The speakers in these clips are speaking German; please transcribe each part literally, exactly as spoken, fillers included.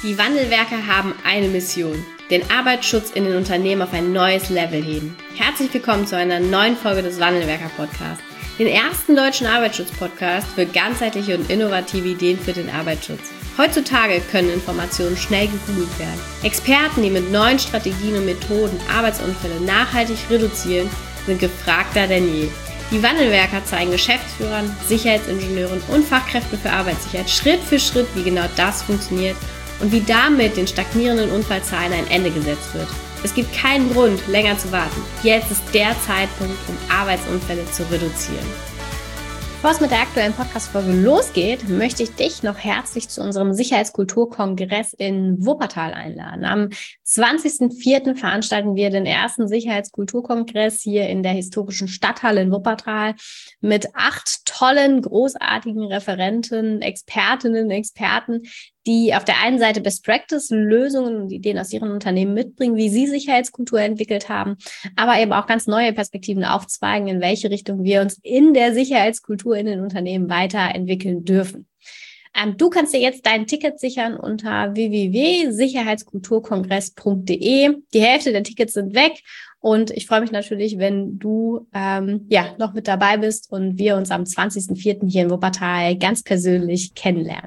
Die Wandelwerker haben eine Mission: den Arbeitsschutz in den Unternehmen auf ein neues Level heben. Herzlich willkommen zu einer neuen Folge des Wandelwerker-Podcasts, den ersten deutschen Arbeitsschutz-Podcast für ganzheitliche und innovative Ideen für den Arbeitsschutz. Heutzutage können Informationen schnell gegoogelt werden. Experten, die mit neuen Strategien und Methoden Arbeitsunfälle nachhaltig reduzieren, sind gefragter denn je. Die Wandelwerker zeigen Geschäftsführern, Sicherheitsingenieuren und Fachkräften für Arbeitssicherheit Schritt für Schritt, wie genau das funktioniert und wie damit den stagnierenden Unfallzahlen ein Ende gesetzt wird. Es gibt keinen Grund, länger zu warten. Jetzt ist der Zeitpunkt, um Arbeitsunfälle zu reduzieren. Bevor es mit der aktuellen Podcast-Folge losgeht, möchte ich dich noch herzlich zu unserem Sicherheitskulturkongress in Wuppertal einladen. Am zwanzigsten vierten veranstalten wir den ersten Sicherheitskulturkongress hier in der historischen Stadthalle in Wuppertal mit acht tollen, großartigen Referenten, Expertinnen, Experten, die auf der einen Seite Best-Practice-Lösungen und Ideen aus ihren Unternehmen mitbringen, wie sie Sicherheitskultur entwickelt haben, aber eben auch ganz neue Perspektiven aufzweigen, in welche Richtung wir uns in der Sicherheitskultur in den Unternehmen weiterentwickeln dürfen. Ähm, du kannst dir jetzt dein Ticket sichern unter w w w punkt sicherheitskulturkongress punkt d e. Die Hälfte der Tickets sind weg und ich freue mich natürlich, wenn du ähm, ja noch mit dabei bist und wir uns am zwanzigsten vierten hier in Wuppertal ganz persönlich kennenlernen.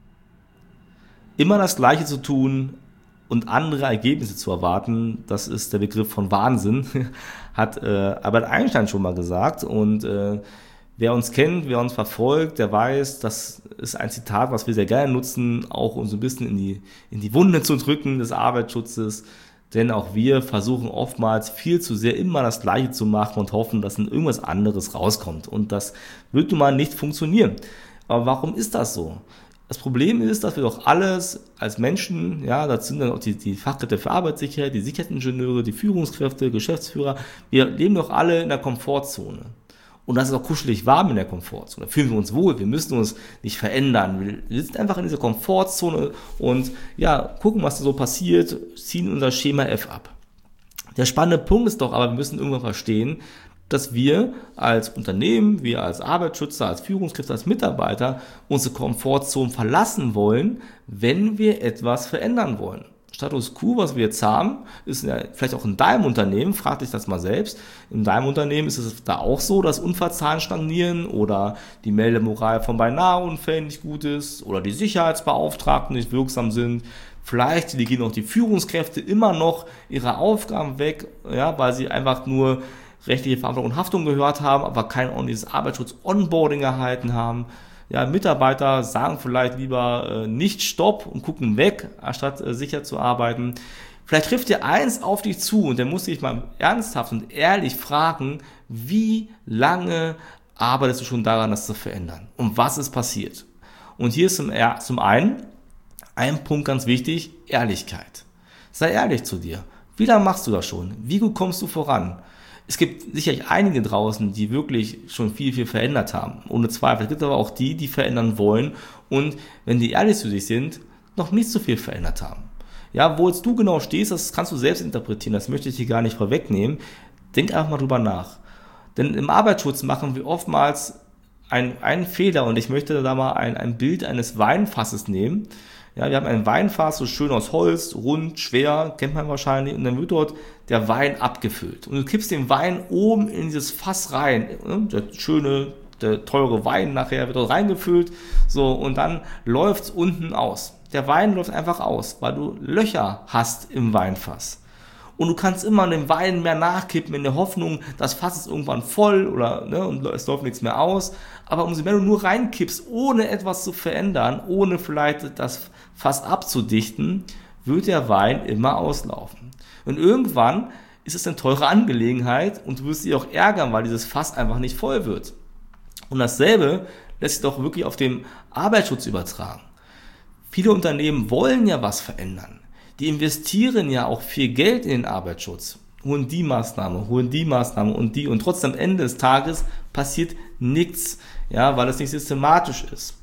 Immer das Gleiche zu tun und andere Ergebnisse zu erwarten, das ist der Begriff von Wahnsinn, hat äh, Albert Einstein schon mal gesagt. Und äh, wer uns kennt, wer uns verfolgt, der weiß, das ist ein Zitat, was wir sehr gerne nutzen, auch um so ein bisschen in die, in die Wunde zu drücken des Arbeitsschutzes. Denn auch wir versuchen oftmals viel zu sehr immer das Gleiche zu machen und hoffen, dass dann irgendwas anderes rauskommt. Und das wird nun mal nicht funktionieren. Aber warum ist das so? Das Problem ist, dass wir doch alles als Menschen, ja, das sind dann auch die, die Fachkräfte für Arbeitssicherheit, die Sicherheitsingenieure, die Führungskräfte, Geschäftsführer, wir leben doch alle in der Komfortzone. Und das ist auch kuschelig warm in der Komfortzone. Da fühlen wir uns wohl, wir müssen uns nicht verändern. Wir sitzen einfach in dieser Komfortzone und ja, gucken, was da so passiert, ziehen unser Schema F ab. Der spannende Punkt ist doch aber, wir müssen irgendwann verstehen, dass wir als Unternehmen, wir als Arbeitsschützer, als Führungskräfte, als Mitarbeiter unsere Komfortzone verlassen wollen, wenn wir etwas verändern wollen. Status quo, was wir jetzt haben, ist ja vielleicht auch in deinem Unternehmen, frag dich das mal selbst, in deinem Unternehmen ist es da auch so, dass Unfallzahlen stagnieren oder die Meldemoral von Beinaheunfällen nicht gut ist oder die Sicherheitsbeauftragten nicht wirksam sind. Vielleicht gehen auch die Führungskräfte immer noch ihre Aufgaben weg, ja, weil sie einfach nur rechtliche Verantwortung und Haftung gehört haben, aber kein ordentliches Arbeitsschutz-Onboarding erhalten haben. Ja, Mitarbeiter sagen vielleicht lieber äh, nicht Stopp und gucken weg, anstatt äh, sicher zu arbeiten. Vielleicht trifft dir eins auf dich zu und dann musst du dich mal ernsthaft und ehrlich fragen, wie lange arbeitest du schon daran, das zu verändern? Und was ist passiert? Und hier ist zum, ja, zum einen ein Punkt ganz wichtig, Ehrlichkeit. Sei ehrlich zu dir. Wie lange machst du das schon? Wie gut kommst du voran? Es gibt sicherlich einige draußen, die wirklich schon viel, viel verändert haben. Ohne Zweifel. Es gibt aber auch die, die verändern wollen und, wenn die ehrlich zu sich sind, noch nicht so viel verändert haben. Ja, wo jetzt du genau stehst, das kannst du selbst interpretieren. Das möchte ich dir gar nicht vorwegnehmen. Denk einfach mal drüber nach. Denn im Arbeitsschutz machen wir oftmals einen, einen Fehler und ich möchte da mal ein, ein Bild eines Weinfasses nehmen. Ja, wir haben ein Weinfass, so schön aus Holz, rund, schwer, kennt man wahrscheinlich, und dann wird dort der Wein abgefüllt. Und du kippst den Wein oben in dieses Fass rein, der schöne, der teure Wein nachher wird dort reingefüllt, so, und dann läuft's unten aus. Der Wein läuft einfach aus, weil du Löcher hast im Weinfass. Und du kannst immer den Wein mehr nachkippen in der Hoffnung, das Fass ist irgendwann voll oder ne, und es läuft nichts mehr aus. Aber umso mehr du nur reinkippst, ohne etwas zu verändern, ohne vielleicht das Fass abzudichten, wird der Wein immer auslaufen. Und irgendwann ist es eine teure Angelegenheit und du wirst dich auch ärgern, weil dieses Fass einfach nicht voll wird. Und dasselbe lässt sich doch wirklich auf den Arbeitsschutz übertragen. Viele Unternehmen wollen ja was verändern. Die investieren ja auch viel Geld in den Arbeitsschutz, holen die Maßnahme, holen die Maßnahme und die und trotzdem am Ende des Tages passiert nichts, ja, weil es nicht systematisch ist.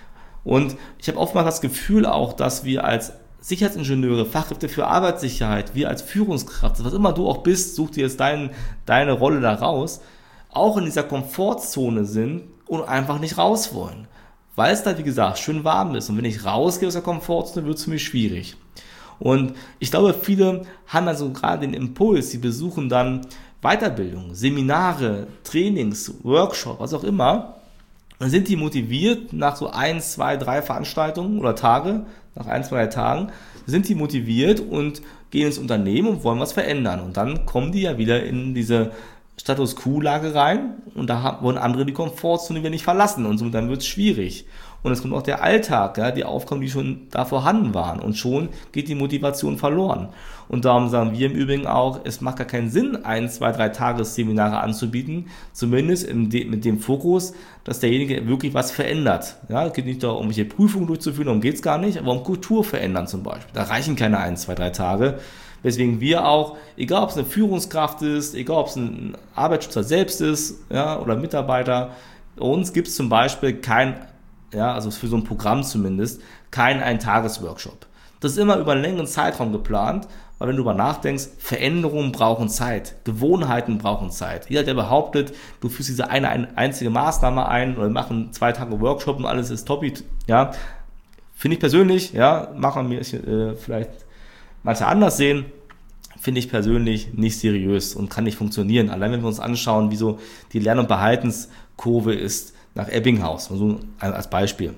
Und ich habe oftmals das Gefühl auch, dass wir als Sicherheitsingenieure, Fachkräfte für Arbeitssicherheit, wir als Führungskraft, was immer du auch bist, such dir jetzt dein, deine Rolle da raus, auch in dieser Komfortzone sind und einfach nicht raus wollen. weil es da, wie gesagt, schön warm ist. Und wenn ich rausgehe aus der Komfortzone, wird es für mich schwierig. Und ich glaube, viele haben also gerade den Impuls, sie besuchen dann Weiterbildung, Seminare, Trainings, Workshops, was auch immer. Dann sind die motiviert nach so ein, zwei, drei Veranstaltungen oder Tage, nach ein, zwei, drei Tagen, sind die motiviert und gehen ins Unternehmen und wollen was verändern. Und dann kommen die ja wieder in diese Status-Quo-Lage rein und da wollen andere die Komfortzone wieder nicht verlassen und so, dann wird es schwierig. Und es kommt auch der Alltag, ja, die Aufgaben, die schon da vorhanden waren. Und schon geht die Motivation verloren. Und darum sagen wir im Übrigen auch, es macht gar keinen Sinn, ein, zwei, drei Tagesseminare anzubieten. Zumindest im De- mit dem Fokus, dass derjenige wirklich was verändert. Ja, es geht nicht darum, irgendwelche Prüfungen durchzuführen, darum geht es gar nicht, aber um Kultur verändern zum Beispiel. Da reichen keine ein, zwei, drei Tage. Weswegen wir auch, egal ob es eine Führungskraft ist, egal ob es ein Arbeitsschützer selbst ist, ja, oder Mitarbeiter, bei uns gibt es zum Beispiel kein Ja, also für so ein Programm zumindest, kein Ein-Tages-Workshop. Das ist immer über einen längeren Zeitraum geplant, weil wenn du darüber nachdenkst, Veränderungen brauchen Zeit, Gewohnheiten brauchen Zeit. Jeder, der behauptet, du führst diese eine, eine einzige Maßnahme ein oder machen zwei Tage Workshop und alles ist toppi, ja, finde ich persönlich, ja, machen wir äh, vielleicht manche anders sehen, finde ich persönlich nicht seriös und kann nicht funktionieren. Allein wenn wir uns anschauen, wie so die Lern- und Behaltenskurve ist, nach Ebbinghaus, also als Beispiel.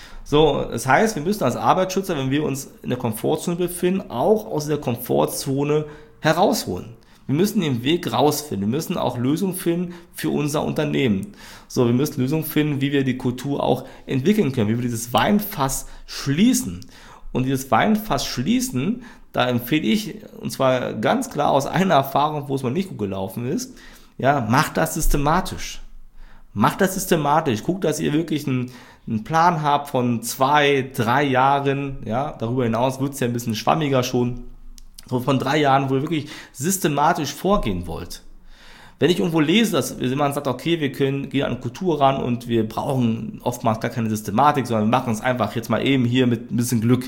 So, das heißt, wir müssen als Arbeitsschützer, wenn wir uns in der Komfortzone befinden, auch aus der Komfortzone herausholen. Wir müssen den Weg rausfinden. Wir müssen auch Lösungen finden für unser Unternehmen. So, wir müssen Lösungen finden, wie wir die Kultur auch entwickeln können, wie wir dieses Weinfass schließen. Und dieses Weinfass schließen, da empfehle ich, und zwar ganz klar aus einer Erfahrung, wo es mal nicht gut gelaufen ist, ja, macht das systematisch. Macht das systematisch. Guckt, dass ihr wirklich einen, einen Plan habt von zwei, drei Jahren. Ja, darüber hinaus wird es ja ein bisschen schwammiger schon. So von drei Jahren, wo ihr wirklich systematisch vorgehen wollt. Wenn ich irgendwo lese, dass jemand sagt, okay, wir können gehen an Kultur ran und wir brauchen oftmals gar keine Systematik, sondern wir machen es einfach jetzt mal eben hier mit ein bisschen Glück.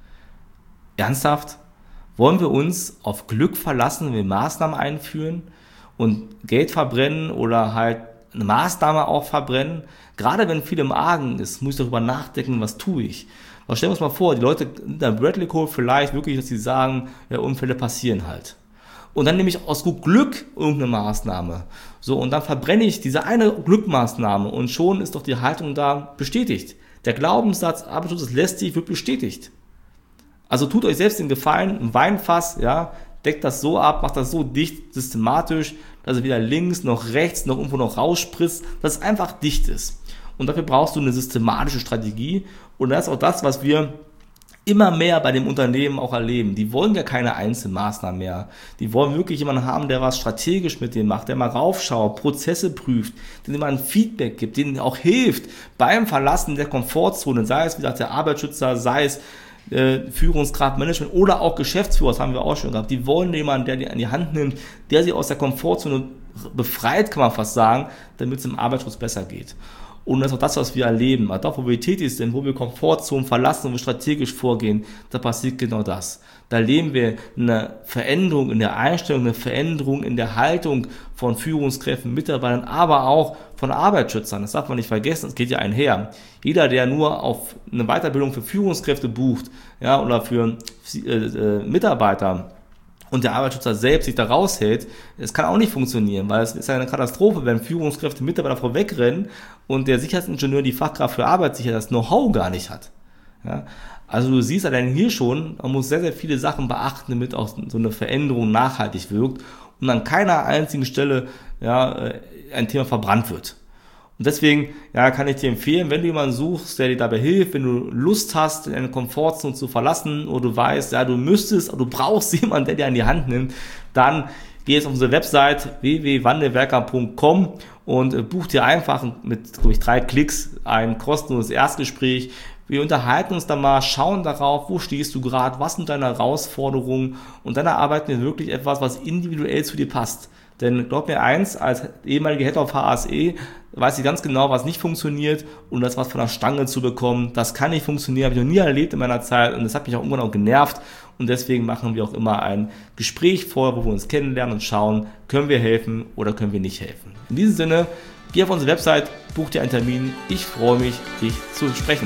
Ernsthaft? Wollen wir uns auf Glück verlassen, wenn wir Maßnahmen einführen und Geld verbrennen oder halt eine Maßnahme auch verbrennen? Gerade wenn viel im Argen ist, muss ich darüber nachdenken, was tue ich. Aber stellen wir uns mal vor, die Leute in der Bradley Code vielleicht wirklich, dass sie sagen, ja, Unfälle passieren halt. Und dann nehme ich aus gut Glück irgendeine Maßnahme. So, und dann verbrenne ich diese eine Glückmaßnahme und schon ist doch die Haltung da bestätigt. Der Glaubenssatz, Arbeitsschutz ist lästig, wird bestätigt. Also tut euch selbst den Gefallen, ein Weinfass, ja, deckt das so ab, macht das so dicht, systematisch, dass es weder links noch rechts noch irgendwo noch rausspritzt, dass es einfach dicht ist. Und dafür brauchst du eine systematische Strategie. Und das ist auch das, was wir immer mehr bei dem Unternehmen auch erleben. Die wollen ja keine Einzelmaßnahmen mehr. Die wollen wirklich jemanden haben, der was strategisch mit denen macht, der mal raufschaut, Prozesse prüft, denen mal ein Feedback gibt, denen auch hilft beim Verlassen der Komfortzone, sei es, wie gesagt, der Arbeitsschützer, sei es äh, Führungskraft, Management oder auch Geschäftsführer, das haben wir auch schon gehabt. Die wollen jemanden, der die an die Hand nimmt, der sie aus der Komfortzone befreit, kann man fast sagen, damit es im Arbeitsschutz besser geht. Und das ist auch das, was wir erleben. Also da, wo wir tätig sind, wo wir Komfortzonen verlassen und wir strategisch vorgehen, da passiert genau das. Da erleben wir eine Veränderung in der Einstellung, eine Veränderung in der Haltung von Führungskräften, Mitarbeitern, aber auch von Arbeitsschützern. Das darf man nicht vergessen, es geht ja einher. Jeder, der nur auf eine Weiterbildung für Führungskräfte bucht, ja, oder für äh, äh, Mitarbeiter, und der Arbeitsschützer selbst sich da raushält, es kann auch nicht funktionieren, weil es ist ja eine Katastrophe, wenn Führungskräfte Mitarbeiter vorwegrennen und der Sicherheitsingenieur, die Fachkraft für Arbeitssicherheit, das Know-how gar nicht hat. Ja? Also du siehst allein hier schon, man muss sehr, sehr viele Sachen beachten, damit auch so eine Veränderung nachhaltig wirkt und an keiner einzigen Stelle ja, ein Thema verbrannt wird. Und deswegen ja, kann ich dir empfehlen, wenn du jemanden suchst, der dir dabei hilft, wenn du Lust hast, deine Komfortzone zu verlassen oder du weißt, ja, du müsstest oder du brauchst jemanden, der dir an die Hand nimmt, dann geh jetzt auf unsere Website w w w punkt wandelwerker punkt com und buch dir einfach mit, glaube ich, drei Klicks ein kostenloses Erstgespräch. Wir unterhalten uns da mal, schauen darauf, wo stehst du gerade, was sind deine Herausforderungen und dann erarbeiten wir wirklich etwas, was individuell zu dir passt. Denn glaub mir eins, als ehemalige Head of H A S E weiß ich ganz genau, was nicht funktioniert und das was von der Stange zu bekommen, das kann nicht funktionieren, habe ich noch nie erlebt in meiner Zeit und das hat mich auch irgendwann auch genervt und deswegen machen wir auch immer ein Gespräch vor, wo wir uns kennenlernen und schauen, können wir helfen oder können wir nicht helfen. In diesem Sinne Geh auf unsere Website, buch dir einen Termin. Ich freue mich, dich zu sprechen.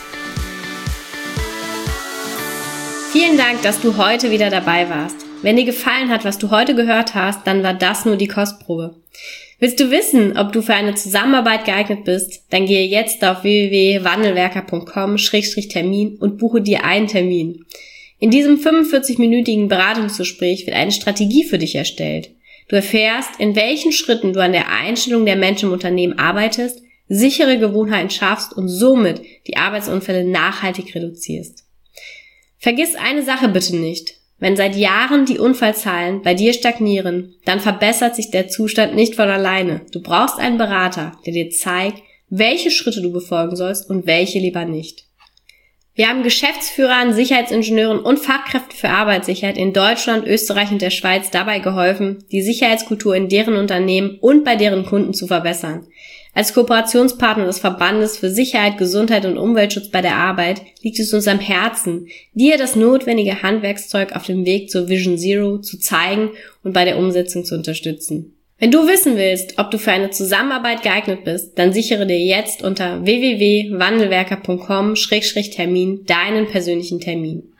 Vielen Dank, dass du heute wieder dabei warst. Wenn dir gefallen hat, was du heute gehört hast, dann war das nur die Kostprobe. Willst du wissen, ob du für eine Zusammenarbeit geeignet bist? Dann gehe jetzt auf w w w punkt wandelwerker punkt com Schrägstrich Termin und buche dir einen Termin. In diesem fünfundvierzig-minütigen Beratungsgespräch wird eine Strategie für dich erstellt. Du erfährst, in welchen Schritten du an der Einstellung der Menschen im Unternehmen arbeitest, sichere Gewohnheiten schaffst und somit die Arbeitsunfälle nachhaltig reduzierst. Vergiss eine Sache bitte nicht. Wenn seit Jahren die Unfallzahlen bei dir stagnieren, dann verbessert sich der Zustand nicht von alleine. Du brauchst einen Berater, der dir zeigt, welche Schritte du befolgen sollst und welche lieber nicht. Wir haben Geschäftsführern, Sicherheitsingenieuren und Fachkräften für Arbeitssicherheit in Deutschland, Österreich und der Schweiz dabei geholfen, die Sicherheitskultur in deren Unternehmen und bei deren Kunden zu verbessern. Als Kooperationspartner des Verbandes für Sicherheit, Gesundheit und Umweltschutz bei der Arbeit liegt es uns am Herzen, dir das notwendige Handwerkszeug auf dem Weg zur Vision Zero zu zeigen und bei der Umsetzung zu unterstützen. Wenn du wissen willst, ob du für eine Zusammenarbeit geeignet bist, dann sichere dir jetzt unter w w w punkt wandelwerker punkt com Schrägstrich Termin deinen persönlichen Termin.